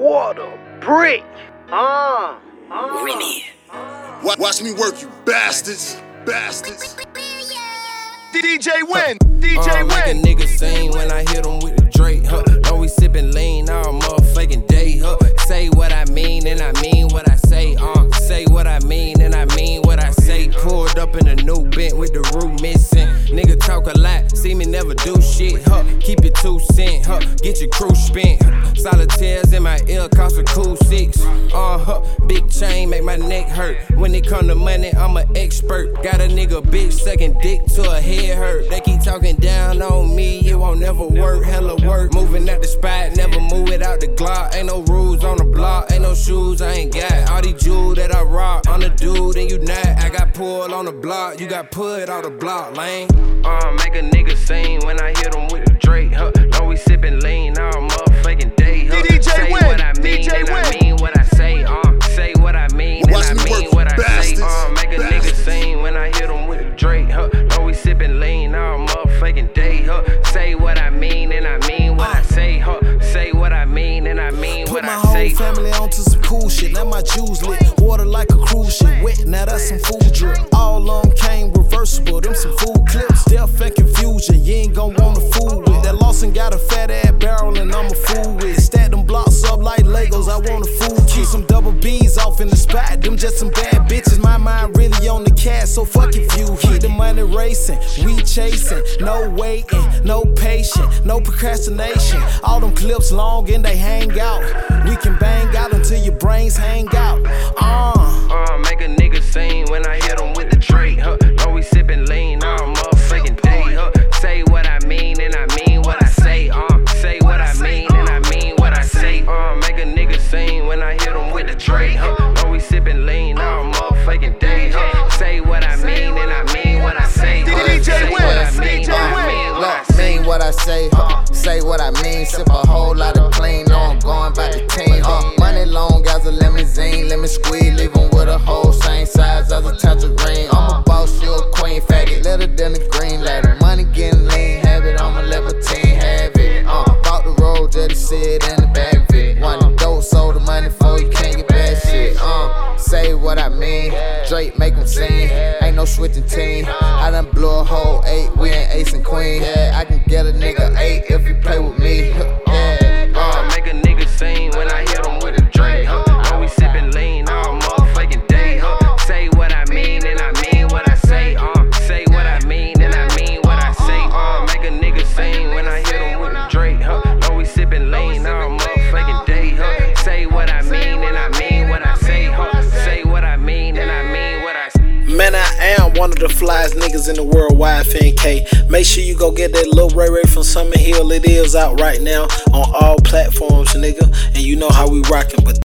What a prick. Remy. Watch me work, you bastards. Bastards. DJ Win. DJ Make a Win. nigga sing when I hit him with the Drake, huh? Know we sippin' lean all motherfucking day, huh? Say what I mean and I mean what I say, say what I mean and I mean what I say. Pulled up in a new bent with the roof missing. Nigga talk a lot, see me never do shit, huh? Keep it 2 cents, huh? Get your crew spent. Solitaires in my ear cost a cool 6. Big chain make my neck hurt. When it come to money, I'm an expert. Got a nigga bitch sucking dick till her head hurt. They keep talking down on me, it won't never work. Hella work, moving out the spot, never move it out the Glock. Ain't no rules on the block, ain't no shoes I ain't got. All these jewels that I rock, I'm the dude and you not. I got pulled on the block, you got put on the block, lame. Make a nigga sing when I hit him with the Drake, huh? Know we sippin' lean all motherfucking day, huh? DJ Say Win. what I mean DJ and I Win. mean what I say, say what I mean and I mean what I say. Make a nigga sing when I hit him with the Drake, huh? Know we sippin' lean all motherfucking day, huh? Say what I mean and I mean what I say, huh? Say what I mean and I mean what I say. Put my whole family onto some cool shit. Now my juice lit, water like a cruise ship. Wet, now that's some food drip. All on came reversible, them some food clips. Death and confusion, you ain't gon' wanna fool with. That Lawson got a fat ass barrel and I'm a fool with. Stack them blocks up like Legos, I want a food kit. Some double B's off in the spot, them just some bad bitches. My mind really on the cash, so fuck if you keep the money racing. We chasing, no waiting, no patient, no procrastination. All them clips long and they hang out. We can bang out until your brains hang out. Make a nigga sing when I hit him with the Drake, huh? Know we sippin' lean all motherfucking day, huh? Say what I mean and I mean what I say, say what I mean and I mean what I say. Make a nigga sing when I hit him with the Drake, huh? Know we sippin' lean all motherfucking day, huh? Say what I mean and I mean what I say. DJ Win. DJ Win. Look, mean what I say, say what I mean. Sip a whole lot of clean, know I'm going by the team. Money long as a limousine, lemon squeeze, leave 'em with a whole same size as a tangerine. I'm a boss, you a queen, faggot, litter than the green ladder. Money getting lean, have it, I'm a libertine, have it. Bought the road, just sit in the back of it. Want the dope, sold the money for, you can't get bad shit. Say what I mean, Drake make 'em sing. Ain't no switching team. I done blew a whole 8, we ain't ace and queen. Yeah, I can get a nigga 8 if you play with me. Make a nigga sing when I hit him with a Drake, huh? Know we sippin' lean all motherfucking day, huh? Say what I mean and I mean what I say, say what I mean and I mean what I say. Make a nigga sing when I hit him with a Drake, huh? Know we sippin' lean all motherfucking day, huh? Say what I mean and I mean what I say, huh? Say what I mean and I mean what I say. Man, I am one of the flyest niggas in the world, YFNK. Make sure you go get that Lil Ray Ray from Summer Hill. It is out right now on all platforms, nigga. And you know how we rockin', but